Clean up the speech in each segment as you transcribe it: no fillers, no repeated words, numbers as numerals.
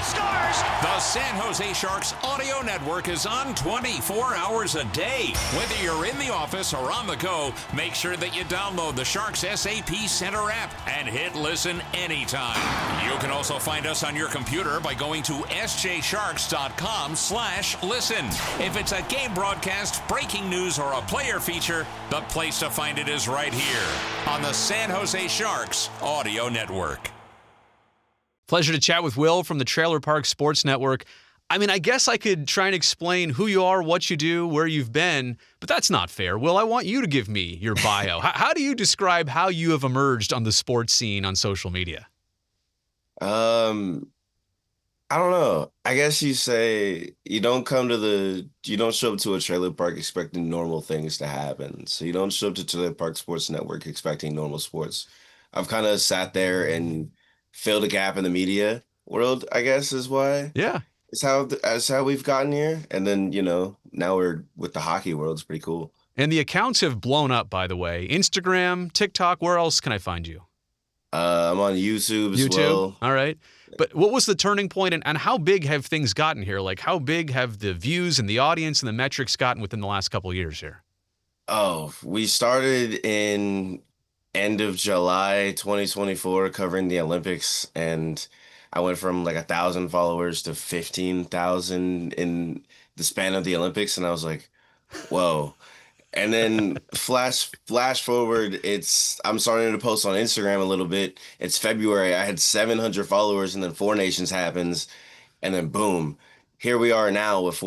scores! The San Jose Sharks audio network is on 24 hours a day. Whether you're in the office or on the go, make sure that you download the Sharks SAP Center app and hit listen anytime. You can also find us on your computer by going to sjsharks.com/listen. If it's a game broadcast, breaking news, or a player feature, the place to find it is right here on the San Jose Sharks audio network. Pleasure to chat with Will from the Trailer Park Sports Network. I mean, I guess I could try and explain who you are, what you do, where you've been, but that's not fair. Will, I want you to give me your bio. How do you describe how you have emerged on the sports scene on social media? I don't know. I guess you say you don't show up to a trailer park expecting normal things to happen. So you don't show up to Trailer Park Sports Network expecting normal sports. I've kind of sat there and filled a gap in the media world, I guess, is why. Yeah. It's how we've gotten here. And then, now we're with the hockey world. It's pretty cool. And the accounts have blown up, by the way. Instagram, TikTok, where else can I find you? I'm on YouTube as well. All right. But what was the turning point, and how big have things gotten here? Like, how big have the views and the audience and the metrics gotten within the last couple of years here? Oh, we started in end of July 2024 covering the Olympics, and I went from like 1,000 followers to 15,000 in the span of the Olympics, and I was like, whoa. And then flash forward, I'm starting to post on Instagram a little bit. It's February. I had 700 followers, and then Four Nations happens, and then boom, here we are now with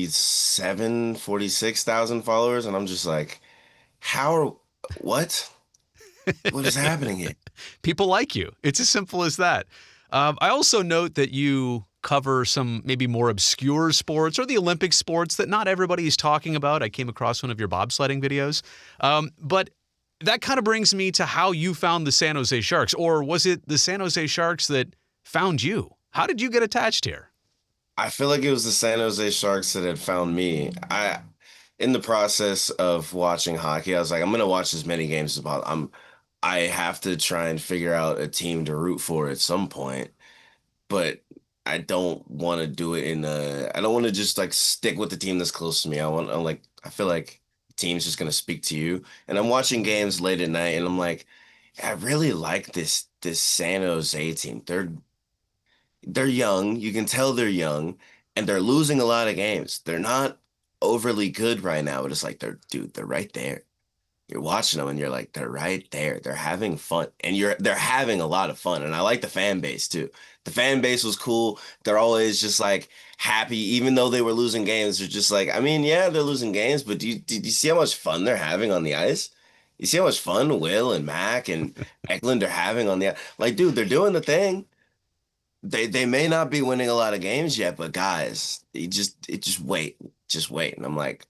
46,000 followers, and I'm just like, what? What is happening here? People like you. It's as simple as that. I also note that you cover some maybe more obscure sports or the Olympic sports that not everybody is talking about. I came across one of your bobsledding videos. But that kind of brings me to how you found the San Jose Sharks. Or was it the San Jose Sharks that found you? How did you get attached here? I feel like it was the San Jose Sharks that had found me. In the process of watching hockey, I was like, I'm going to watch as many games as possible. I have to try and figure out a team to root for at some point, but I don't want to do it I don't want to just like stick with the team that's close to me. I feel like the team's just going to speak to you. And I'm watching games late at night and I'm like, I really like this San Jose team. They're young. You can tell they're young and they're losing a lot of games. They're not overly good right now, but it's like, they're right there. You're watching them and you're like, they're right there. They're having fun. And they're having a lot of fun. And I like the fan base too. The fan base was cool. They're always just like happy, even though they were losing games. They're just like, I mean, yeah, they're losing games, but did you see how much fun they're having on the ice? You see how much fun Will and Mac and Eklund are having on the ice? Like, dude, they're doing the thing. They may not be winning a lot of games yet, but guys, just wait. And I'm like,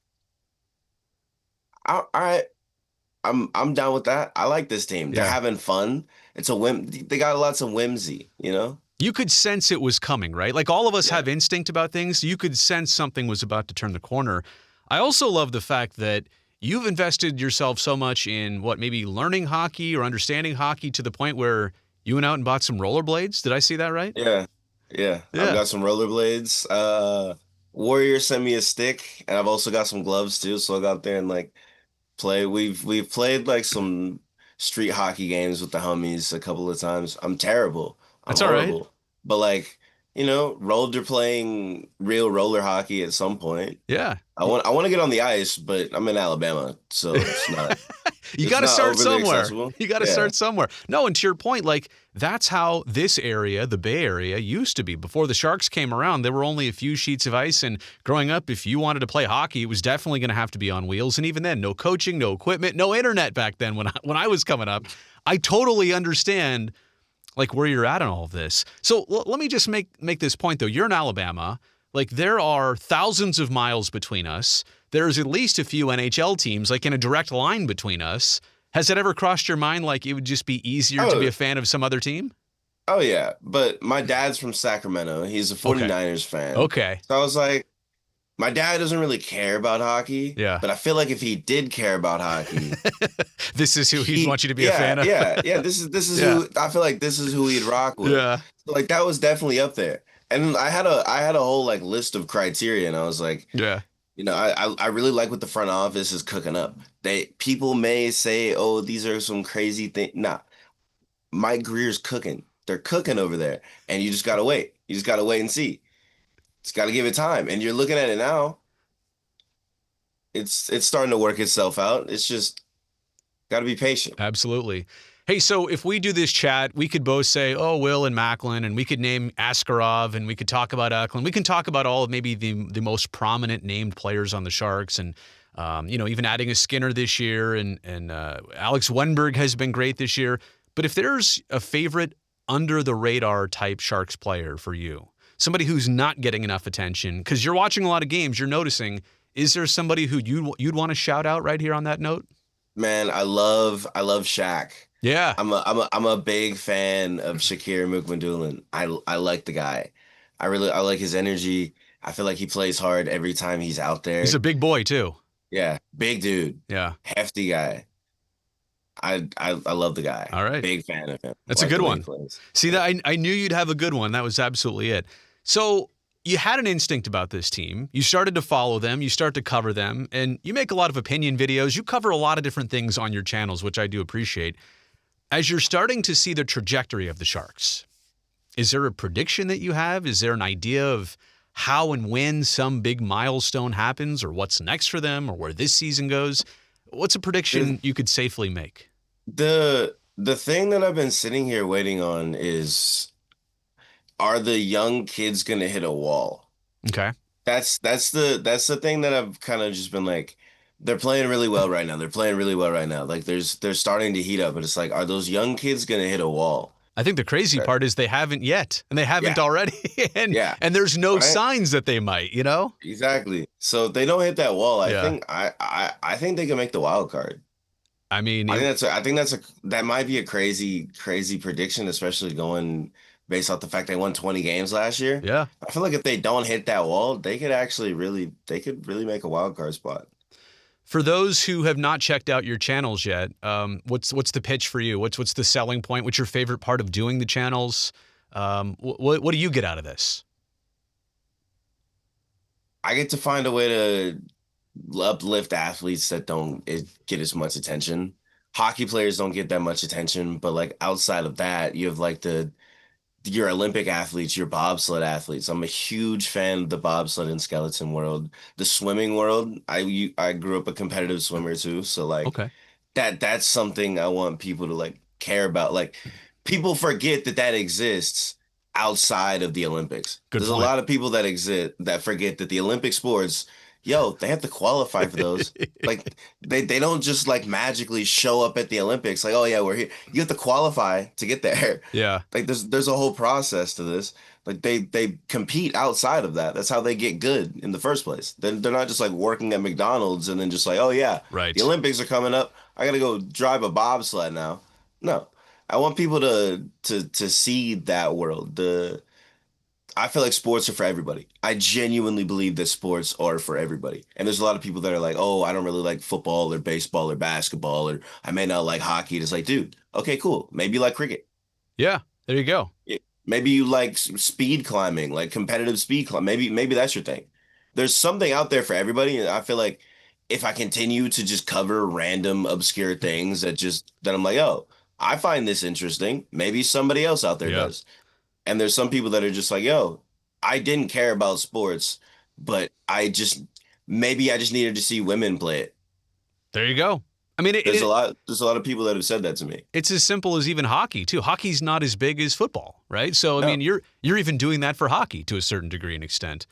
all right. I'm down with that. I like this team. They're having fun. It's a whim. They got lots of whimsy, You could sense it was coming, right? Like all of us have instinct about things. You could sense something was about to turn the corner. I also love the fact that you've invested yourself so much in maybe learning hockey or understanding hockey to the point where you went out and bought some rollerblades. Did I see that right? Yeah. I've got some rollerblades. Warrior sent me a stick, and I've also got some gloves too. So I got out there and play. We've played like some street hockey games with the homies a couple of times. I'm terrible. That's all right. But roller playing real roller hockey at some point. Yeah. I want to get on the ice, but I'm in Alabama, so it's not. You got to start somewhere. Accessible. You got to start somewhere. No, and to your point, that's how this area, the Bay Area, used to be. Before the Sharks came around, there were only a few sheets of ice, and growing up, if you wanted to play hockey, it was definitely going to have to be on wheels. And even then, no coaching, no equipment, no internet back then when I was coming up. I totally understand where you're at on all of this. So let me just make this point, though. You're in Alabama. There are thousands of miles between us. There's at least a few NHL teams, in a direct line between us. Has it ever crossed your mind, it would just be easier to be a fan of some other team? Oh, yeah. But my dad's from Sacramento. He's a 49ers fan. Okay. So I was like, my dad doesn't really care about hockey. Yeah. But I feel like if he did care about hockey, this is who he'd want you to be a fan of. Yeah. This is who I feel like this is who he'd rock with. Yeah. So that was definitely up there. And I had a whole like list of criteria, and I was like, Yeah. I really like what the front office is cooking up. People may say, oh, these are some crazy things. Nah, Mike Greer's cooking. They're cooking over there, and you just gotta wait. You just gotta wait and see. Just gotta give it time. And you're looking at it now. It's starting to work itself out. It's just gotta be patient. Absolutely. Hey, so if we do this chat, we could both say, oh, Will and Macklin, and we could name Askarov, and we could talk about Eklund. We can talk about all of maybe the most prominent named players on the Sharks, and even adding a Skinner this year, and Alex Wenberg has been great this year. But if there's a favorite under the radar type Sharks player for you, somebody who's not getting enough attention, because you're watching a lot of games, you're noticing, is there somebody who you'd want to shout out right here on that note? Man, I love Shaq. Yeah. I'm a big fan of Shakir Mukmadulin. I like the guy. I like his energy. I feel like he plays hard every time he's out there. He's a big boy too. Yeah, big dude. Yeah. Hefty guy. I love the guy. All right. Big fan of him. That's a good one. See, that I knew you'd have a good one. That was absolutely it. So you had an instinct about this team. You started to follow them. You start to cover them. And you make a lot of opinion videos. You cover a lot of different things on your channels, which I do appreciate. As you're starting to see the trajectory of the Sharks, is there a prediction that you have? Is there an idea of how and when some big milestone happens, or what's next for them, or where this season goes? What's a prediction you could safely make? The thing that I've been sitting here waiting on is, are the young kids gonna hit a wall? Okay. That's the thing that I've kind of just been like, they're playing really well right now. They're playing really well right now. Like they're starting to heat up, but it's like, are those young kids gonna hit a wall? I think the crazy part is they haven't yet, and they haven't already. and there's no signs that they might, Exactly. So if they don't hit that wall, I think they can make the wild card. I mean, that might be a crazy prediction, especially going based off the fact they won 20 games last year. Yeah. I feel like if they don't hit that wall, they could really make a wild card spot. For those who have not checked out your channels yet, what's the pitch for you? What's the selling point? What's your favorite part of doing the channels? What do you get out of this? I get to find a way to uplift athletes that don't get as much attention. Hockey players don't get that much attention, but like outside of that, you have like your Olympic athletes, your bobsled athletes. I'm a huge fan of the bobsled and skeleton world. The swimming world, I grew up a competitive swimmer too, so like that's something I want people to like care about. Like people forget that exists outside of the Olympics. There's a lot of people that forget that the Olympic sports, they have to qualify for those. Like they don't just like magically show up at the Olympics. Like, oh yeah, we're here. You have to qualify to get there. Yeah. Like there's a whole process to this. Like they compete outside of that. That's how they get good in the first place. They're not just like working at McDonald's and then just like, oh yeah, right, the Olympics are coming up. I gotta go drive a bobsled now. No. I want people to see that world. I feel like sports are for everybody. I genuinely believe that sports are for everybody. And there's a lot of people that are like, oh, I don't really like football or baseball or basketball, or I may not like hockey. It's like, dude, okay, cool. Maybe you like cricket. Yeah, there you go. Maybe you like speed climbing, like competitive speed climbing. Maybe that's your thing. There's something out there for everybody. And I feel like if I continue to just cover random obscure things that I'm like, oh, I find this interesting. Maybe somebody else out there does. And there's some people that are just like, yo, I didn't care about sports, but maybe I just needed to see women play it. There you go. I mean, there's a lot of people that have said that to me. It's as simple as even hockey too. Hockey's not as big as football, right? So I mean, you're even doing that for hockey to a certain degree and extent.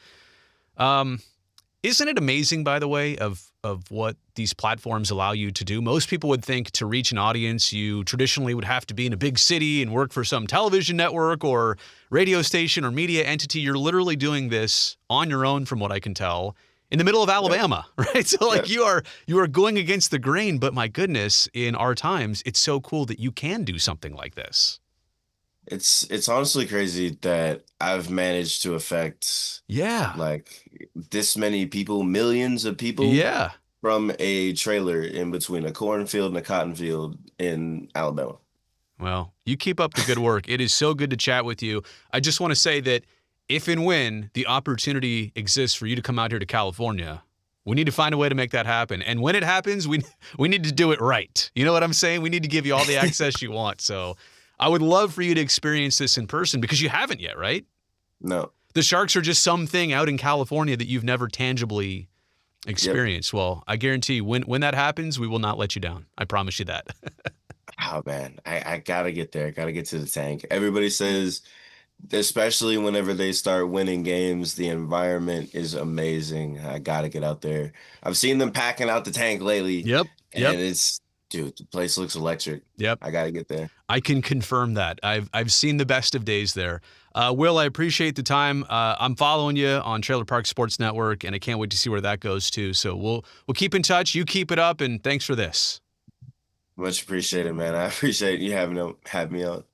Isn't it amazing, by the way, of what these platforms allow you to do? Most people would think to reach an audience, you traditionally would have to be in a big city and work for some television network or radio station or media entity. You're literally doing this on your own, from what I can tell, in the middle of Alabama, right? So like you are going against the grain, but my goodness, in our times, it's so cool that you can do something like this. It's honestly crazy that I've managed to affect like this many people, millions of people from a trailer in between a cornfield and a cotton field in Alabama. Well, you keep up the good work. It is so good to chat with you. I just want to say that if and when the opportunity exists for you to come out here to California, we need to find a way to make that happen. And when it happens, we need to do it right. You know what I'm saying? We need to give you all the access you want. So I would love for you to experience this in person because you haven't yet, right? No. The Sharks are just something out in California that you've never tangibly experienced. Yep. Well, I guarantee when that happens, we will not let you down. I promise you that. Oh, man. I got to get there. I got to get to the tank. Everybody says, especially whenever they start winning games, the environment is amazing. I got to get out there. I've seen them packing out the tank lately. Yep. And it's, dude, the place looks electric. Yep. I got to get there. I can confirm that. I've seen the best of days there. Will, I appreciate the time. I'm following you on Trailer Park Sports Network, and I can't wait to see where that goes too. So we'll keep in touch. You keep it up, and thanks for this. Much appreciated, man. I appreciate you having me on.